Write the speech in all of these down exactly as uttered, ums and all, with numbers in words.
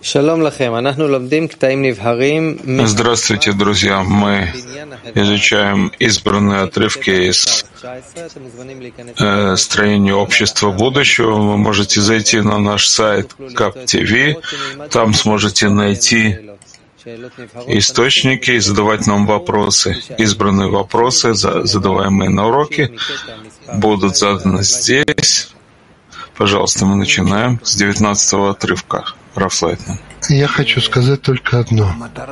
Здравствуйте, друзья. Мы изучаем избранные отрывки из э, строения общества будущего. Вы можете зайти на наш сайт КАП-ТВ. Там сможете найти источники и задавать нам вопросы. Избранные вопросы, задаваемые на уроке, будут заданы здесь. Пожалуйста, мы начинаем с девятнадцатого отрывка. Раф Лайтман. Я хочу сказать только одно.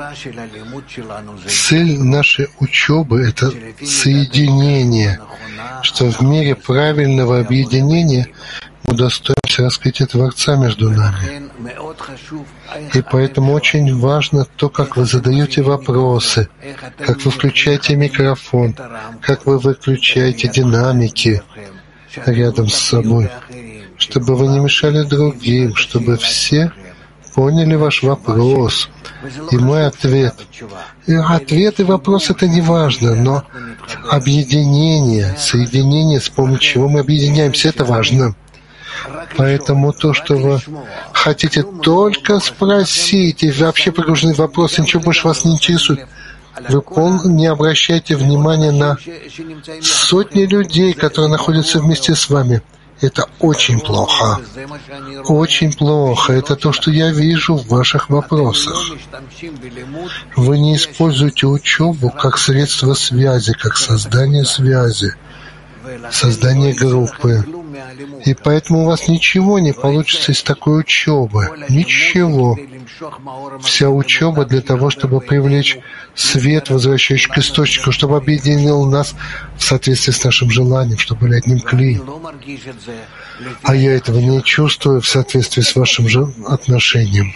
Цель нашей учебы — это соединение, что в мире правильного объединения мы удостоимся раскрытия Творца между нами. И поэтому очень важно то, как вы задаете вопросы, как вы включаете микрофон, как вы выключаете динамики рядом с собой, чтобы вы не мешали другим, чтобы все поняли ваш вопрос и мой ответ. И ответ и вопрос — это не важно, но объединение, соединение, с помощью чего мы объединяемся, это важно. Поэтому то, что вы хотите только спросить и вообще погружены в вопросы, ничего больше вас не интересует, вы полностью не обращайте внимания на сотни людей, которые находятся вместе с вами. Это очень плохо. Очень плохо. Это то, что я вижу в ваших вопросах. Вы не используете учебу как средство связи, как создание связи, создание группы. И поэтому у вас ничего не получится из такой учебы. Ничего. Вся учеба для того, чтобы привлечь свет, возвращающий к источнику, чтобы объединил нас в соответствии с нашим желанием, чтобы были одним кли. А я этого не чувствую в соответствии с вашим же отношением.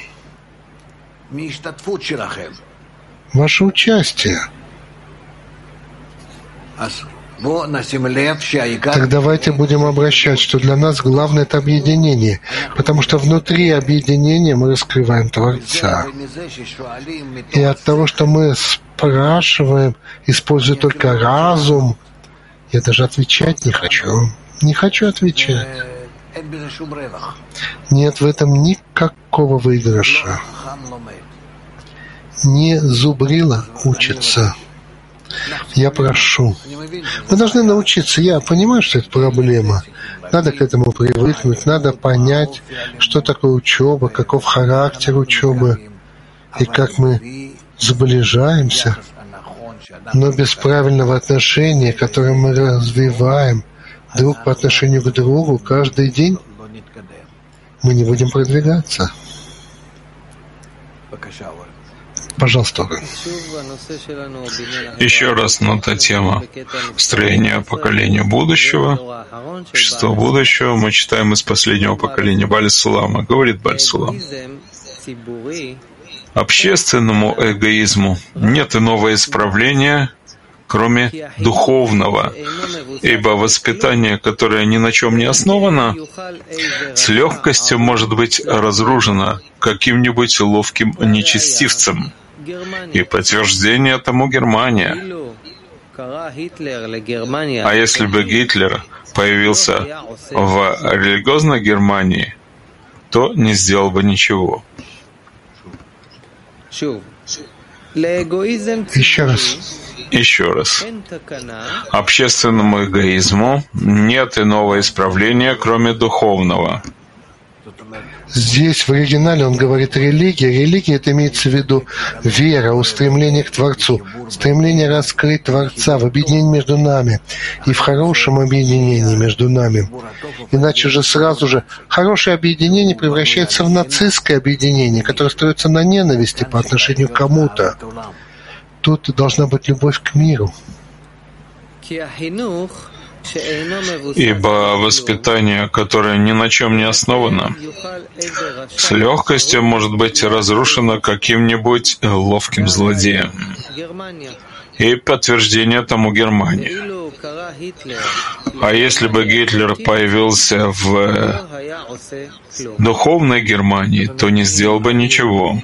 Ваше участие. Так давайте будем обращать, что для нас главное — это объединение, потому что внутри объединения мы раскрываем Творца. И от того, что мы спрашиваем, используя только разум, я даже отвечать не хочу. Не хочу отвечать. Нет в этом никакого выигрыша. Не зубрила учится. Я прошу. Вы должны научиться. Я понимаю, что это проблема. Надо к этому привыкнуть, надо понять, что такое учеба, каков характер учебы и как мы сближаемся. Но без правильного отношения, которое мы развиваем друг по отношению к другу каждый день, мы не будем продвигаться. Пожалуйста. Еще раз нота тема строения поколения будущего. Общество будущего мы читаем из последнего поколения Баль Сулама. Говорит Баль Сулам: общественному эгоизму нет иного исправления, кроме духовного, ибо воспитание, которое ни на чем не основано, с легкостью может быть разрушено каким-нибудь ловким нечестивцем. И подтверждение тому Германия. А если бы Гитлер появился в религиозной Германии, то не сделал бы ничего. Еще раз. Еще раз. Общественному эгоизму нет иного исправления, кроме духовного. Здесь в оригинале он говорит религия. Религия — это имеется в виду вера, устремление к Творцу, стремление раскрыть Творца в объединении между нами и в хорошем объединении между нами. Иначе же сразу же хорошее объединение превращается в нацистское объединение, которое строится на ненависти по отношению к кому-то. Тут должна быть любовь к миру. Ибо воспитание, которое ни на чем не основано, с легкостью может быть разрушено каким-нибудь ловким злодеем. И подтверждение тому Германии. А если бы Гитлер появился в духовной Германии, то не сделал бы ничего.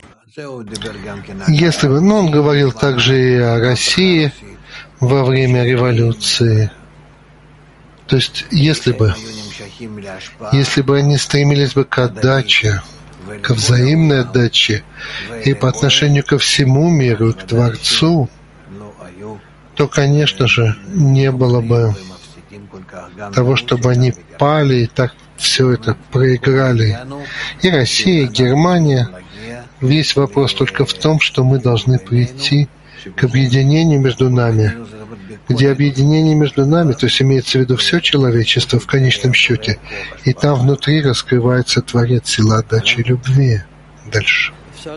Если бы, ну, он говорил также и о России во время революции. То есть, если бы, если бы они стремились бы к отдаче к взаимной отдаче и по отношению ко всему миру, к Творцу, то, конечно же, не было бы того, чтобы они пали и так все это проиграли. И Россия, и Германия. Весь вопрос только в том, что мы должны прийти к объединению между нами, где объединение между нами, то есть имеется в виду все человечество в конечном счете, и там внутри раскрывается Творец, сила отдачи любви. Дальше.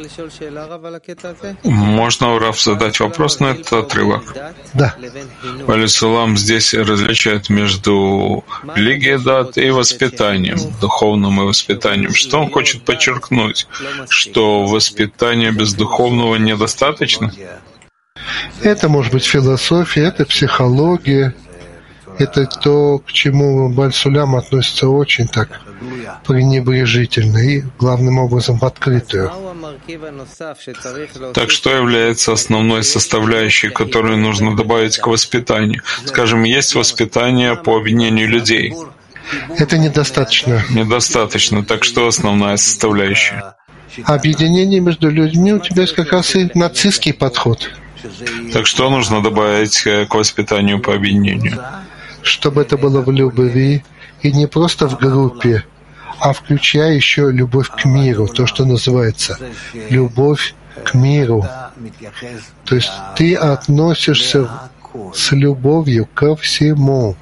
Можно, Рав, задать вопрос на этот отрывок? Да. Алисалам здесь различает между религией дат и воспитанием, духовным и воспитанием. Что он хочет подчеркнуть? Что воспитание без духовного недостаточно? Это может быть философия, это психология, это то, к чему Баль-Сулям относится очень так пренебрежительно и, главным образом, в открытую. Так что является основной составляющей, которую нужно добавить к воспитанию? Скажем, есть воспитание по объединению людей. Это недостаточно. Недостаточно. Так что основная составляющая? Объединение между людьми у тебя есть как раз и нацистский подход. Так что нужно добавить к воспитанию по объединению? Чтобы это было в любви, и не просто в группе, а включая еще любовь к миру, то, что называется любовь к миру. То есть ты относишься с любовью ко всему.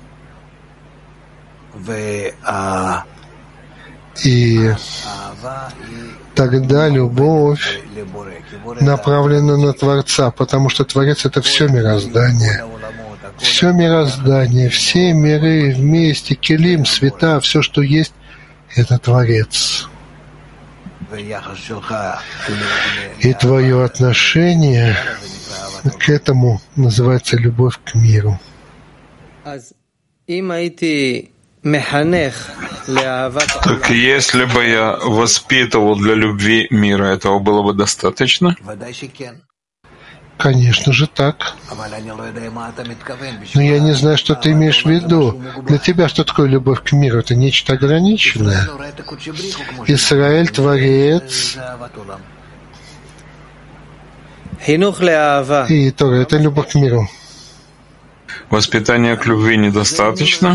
И тогда любовь направлена на Творца, потому что Творец — это все мироздание. Все мироздание, все миры вместе, келим, света, все, что есть, это Творец. И твое отношение к этому называется любовь к миру. Так если бы я воспитывал для любви мира, этого было бы достаточно? Конечно же так. Но я не знаю, что ты имеешь в виду. Для тебя что такое любовь к миру? Это нечто ограниченное. Израиль, Творец и Тора — это любовь к миру. Воспитание к любви недостаточно?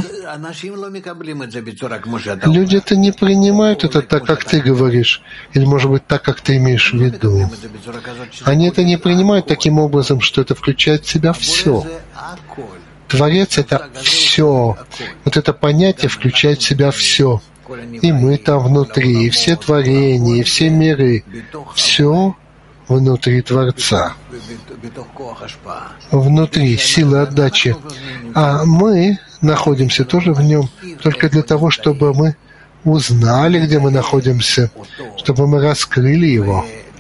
Люди это не принимают это так, как ты говоришь, или, может быть, так, как ты имеешь в виду. Они это не принимают таким образом, что это включает в себя все. Творец — это все. Вот это понятие включает в себя все. И мы там внутри, и все творения, и все миры. Все внутри Творца. Внутри силы отдачи. А мы находимся тоже в нем только для того, чтобы мы узнали, где мы находимся, чтобы мы раскрыли его.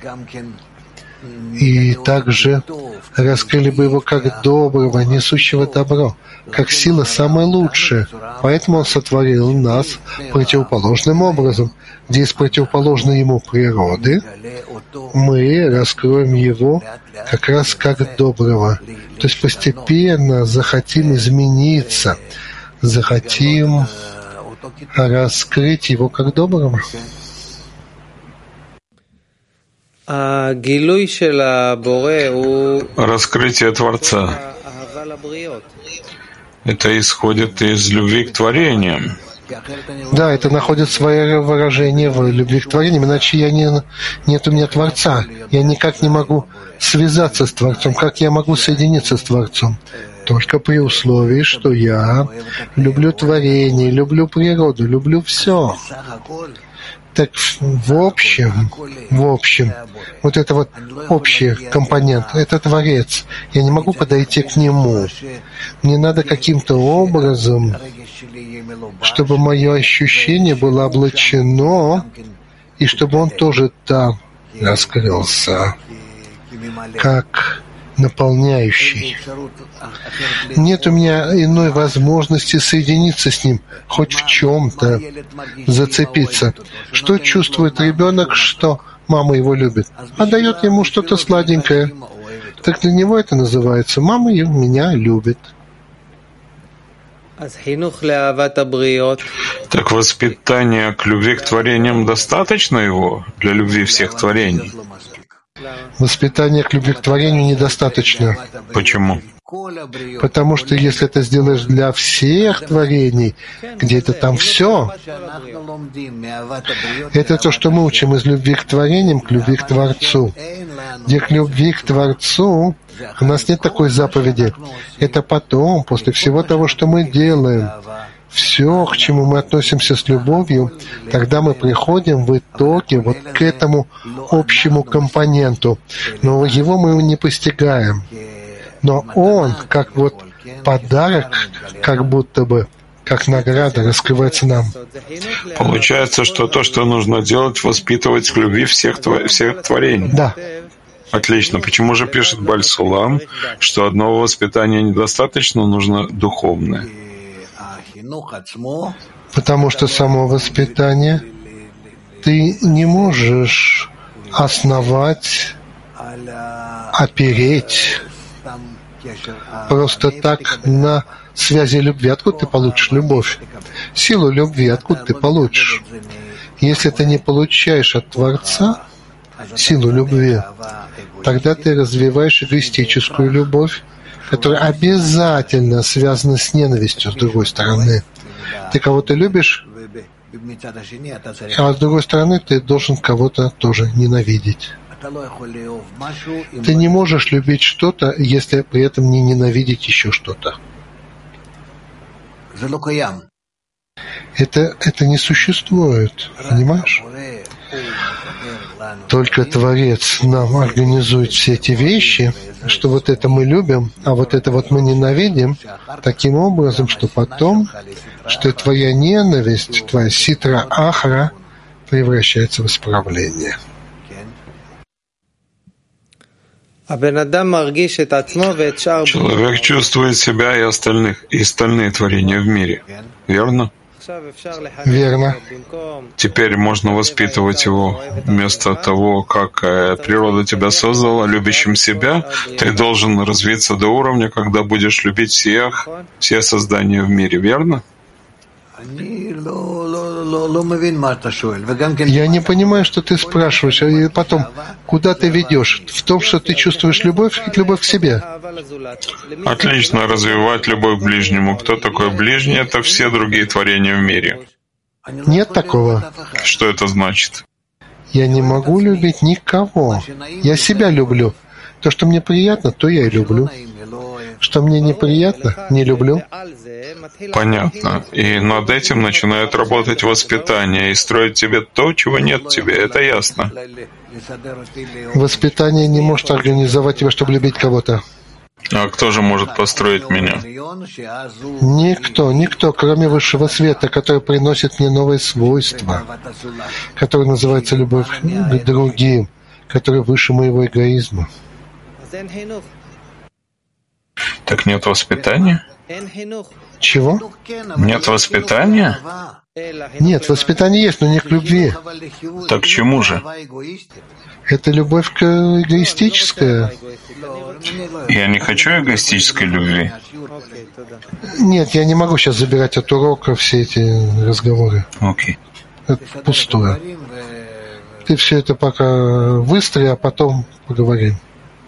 И также раскрыли бы его как доброго, несущего добро, как сила самая лучшая. Поэтому он сотворил нас противоположным образом. Где есть противоположные ему природы, мы раскроем его как раз как доброго. То есть постепенно захотим измениться, захотим раскрыть его как доброго. Раскрытие Творца — это исходит из любви к творениям. Да, это находит свое выражение в любви к творениям, иначе я не, нет у меня Творца. Я никак не могу связаться с Творцом. Как я могу соединиться с Творцом? Только при условии, что я люблю творение, люблю природу, люблю все. Так в общем, в общем, вот это вот общий компонент, это Творец. Я не могу подойти к нему. Мне надо каким-то образом, чтобы мое ощущение было облачено, и чтобы он тоже там раскрылся, как наполняющий. Нет у меня иной возможности соединиться с ним, хоть в чем-то зацепиться. Что чувствует ребенок, что мама его любит? А дает ему что-то сладенькое. Так для него это называется «мама меня любит». Так воспитание к любви к творениям достаточно его для любви всех творений? Воспитание к любви к творению недостаточно. Почему? Потому что если ты сделаешь для всех творений, где-то там все, это то, что мы учим из любви к творениям к любви к Творцу. Где к любви к Творцу у нас нет такой заповеди. Это потом, после всего того, что мы делаем, все, к чему мы относимся с любовью, тогда мы приходим в итоге вот к этому общему компоненту. Но его мы не постигаем. Но он, как вот подарок, как будто бы, как награда, раскрывается нам. Получается, что то, что нужно делать, воспитывать к любви всех, тво... всех творений. Да. Отлично. Почему же пишет Бааль Сулам, что одного воспитания недостаточно, нужно духовное? Потому что само воспитание ты не можешь основать, опереть просто так на связи любви. Откуда ты получишь любовь? Силу любви откуда ты получишь? Если ты не получаешь от Творца силу любви, тогда ты развиваешь эгоистическую любовь, которая обязательно связана с ненавистью, с другой стороны. Ты кого-то любишь, а с другой стороны ты должен кого-то тоже ненавидеть. Ты не можешь любить что-то, если при этом не ненавидеть еще что-то. Это, это не существует, понимаешь? Только Творец нам организует все эти вещи, что вот это мы любим, а вот это вот мы ненавидим, таким образом, что потом, что твоя ненависть, твоя ситра ахра превращается в исправление. Человек чувствует себя и остальных, и остальные творения в мире. Верно? Верно. Теперь можно воспитывать его. Вместо того, как природа тебя создала, любящим себя, ты должен развиться до уровня, когда будешь любить всех, все создания в мире. Верно? Я не понимаю, что ты спрашиваешь, и потом, куда ты ведешь? В том, что ты чувствуешь любовь и любовь к себе. Отлично, развивать любовь к ближнему. Кто такой ближний? Это все другие творения в мире. Нет такого. Что это значит? Я не могу любить никого. Я себя люблю. То, что мне приятно, то я и люблю. Что мне неприятно, не люблю. Понятно. И над этим начинает работать воспитание и строить тебе то, чего нет в тебе. Это ясно. Воспитание не может организовать тебя, чтобы любить кого-то. А кто же может построить меня? Никто, никто, кроме высшего света, который приносит мне новые свойства, который называется любовь к другим, который выше моего эгоизма. Так нет воспитания? Чего? Нет воспитания? Нет, воспитание есть, но не к любви. Так к чему же? Это любовь к эгоистическая. Я не хочу эгоистической любви. Нет, я не могу сейчас забирать от урока все эти разговоры. Окей. Это пустое. Ты все это пока выстрои, а потом поговорим.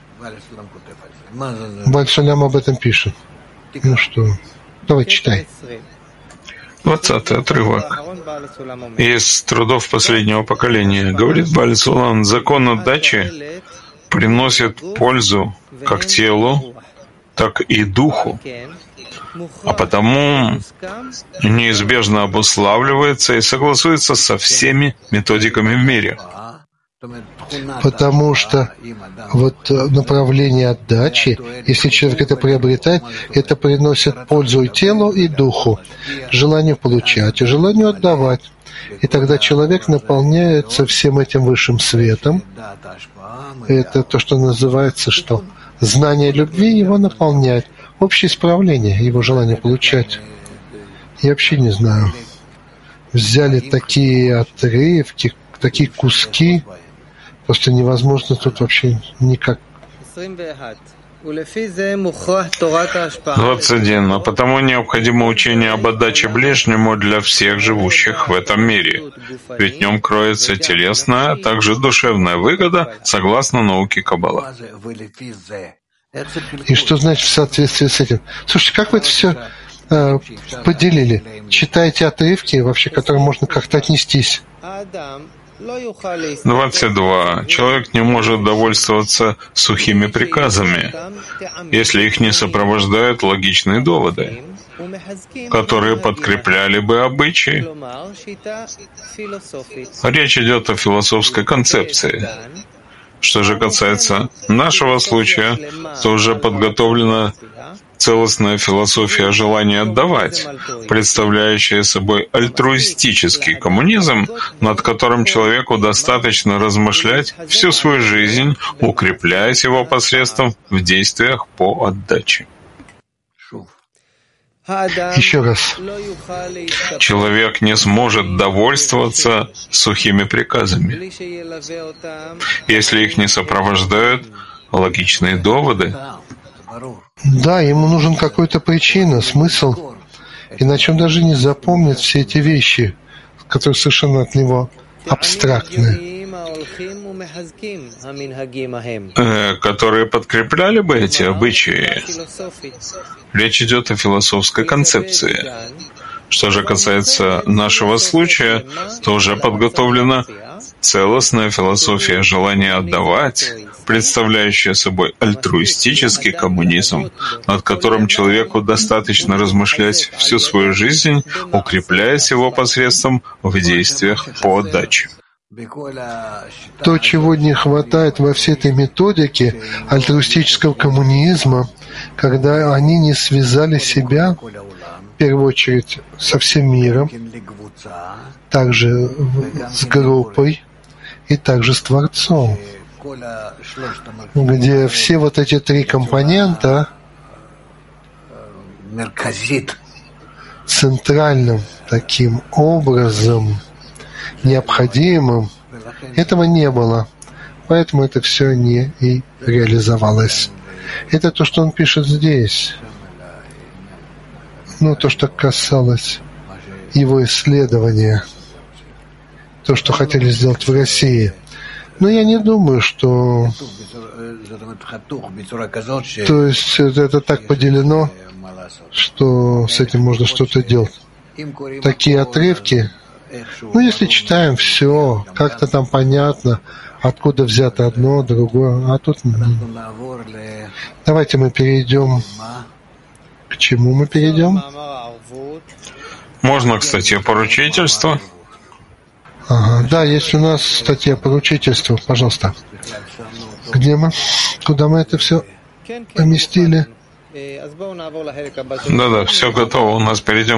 Бааль Сулам об этом пишет. Ну что, давай читай. Двадцатый отрывок. Из трудов последнего поколения. Говорит Бааль Сулам, закон отдачи приносит пользу как телу, так и духу, а потому неизбежно обуславливается и согласуется со всеми методиками в мире. Потому что вот направление отдачи, если человек это приобретает, это приносит пользу и телу, и духу, желанию получать, и желанию отдавать. И тогда человек наполняется всем этим высшим светом. Это то, что называется, что знание любви его наполняет. Общее исправление, его желание получать. Я вообще не знаю. Взяли такие отрывки, такие куски, просто невозможно тут вообще никак. двадцать один. А потому необходимо учение об отдаче ближнему для всех живущих в этом мире, ведь в нем кроется телесная, а также душевная выгода, согласно науке Каббала. И что значит в соответствии с этим? Слушайте, как вы это все э, поделили? Читаете отрывки, вообще, к которым можно как-то отнестись? двадцать два. Человек не может довольствоваться сухими приказами, если их не сопровождают логичные доводы, которые подкрепляли бы обычаи. Речь идет о философской концепции. Что же касается нашего случая, то уже подготовлена целостная философия желания отдавать, представляющая собой альтруистический коммунизм, над которым человеку достаточно размышлять всю свою жизнь, укрепляясь его посредством в действиях по отдаче. Еще раз. Человек не сможет довольствоваться сухими приказами, если их не сопровождают логичные доводы. Да, ему нужен какой-то причина, смысл, иначе он даже не запомнит все эти вещи, которые совершенно от него абстрактны. Э, которые подкрепляли бы эти обычаи. Речь идет о философской концепции. Что же касается нашего случая, то уже подготовлена целостная философия желания отдавать, представляющая собой альтруистический коммунизм, над которым человеку достаточно размышлять всю свою жизнь, укрепляясь его посредством в действиях по отдаче. То, чего не хватает во всей этой методике альтруистического коммунизма, когда они не связали себя, в первую очередь, со всем миром, также с группой и также с Творцом, где все вот эти три компонента центральным таким образом необходимым, этого не было. Поэтому это все не и реализовалось. Это то, что он пишет здесь. Ну, то, что касалось его исследования. То, что хотели сделать в России. Но я не думаю, что... То есть это так поделено, что с этим можно что-то делать. Такие отрывки. Ну, если читаем все, как-то там понятно, откуда взято одно, другое, а тут... Давайте мы перейдем... К чему мы перейдем? Можно к статье поручительства. Ага, да, есть у нас статья поручительства, пожалуйста. Где мы? Куда мы это все поместили? Да-да, все готово, у нас перейдем